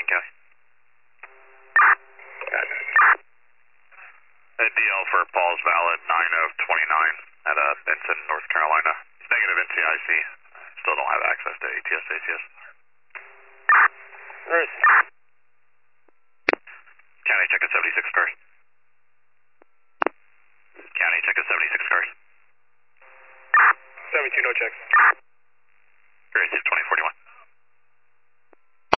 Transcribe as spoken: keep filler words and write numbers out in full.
King County. A D L for Paul's valid, nine of twenty-nine at uh, Benson, North Carolina. It's negative N C I C. Still don't have access to A T S, A T S. Earth. County, check a seventy-six cars. County, check a seventy-six cars. seventy-two, no checks.